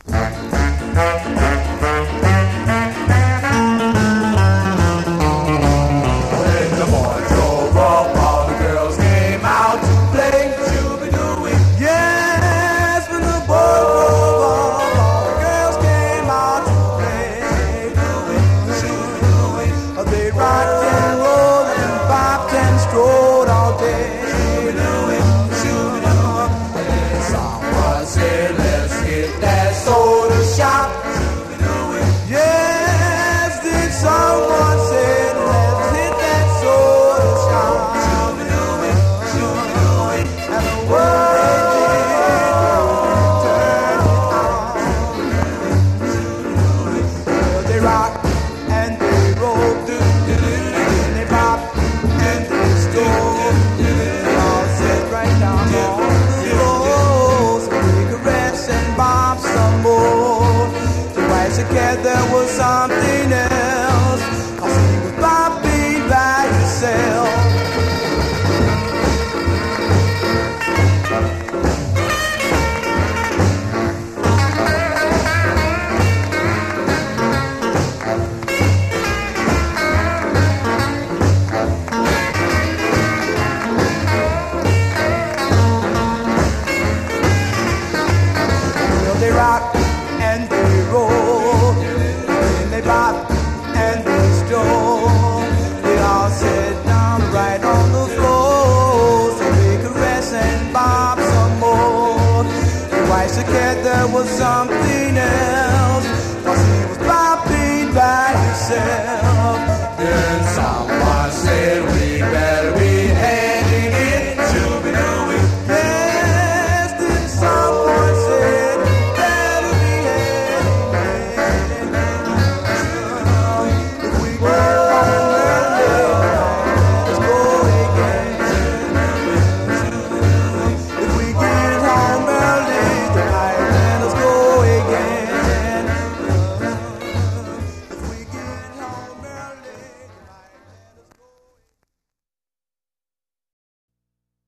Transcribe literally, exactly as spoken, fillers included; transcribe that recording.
There was something else, 'cause he was bopping by himself. Well, they rock and they roll, they bop and they stroll. They all sit down right on the floor, so they caress and bop some more. Twice a cat there was something